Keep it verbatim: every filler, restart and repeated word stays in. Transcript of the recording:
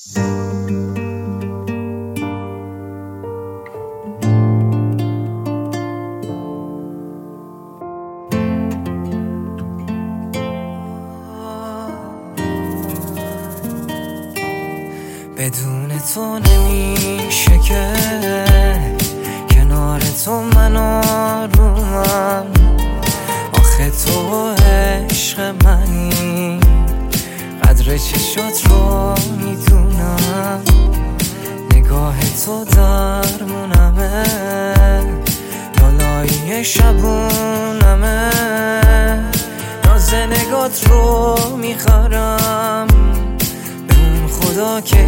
بدون تو نمیشه که کنار تو من آرومم. آخه تو عشق منی، قدر چشات رو میدونم. نگاه تو درمونمه، لالایی شبونمه. ناز نگات رو میخرم به اون خدا که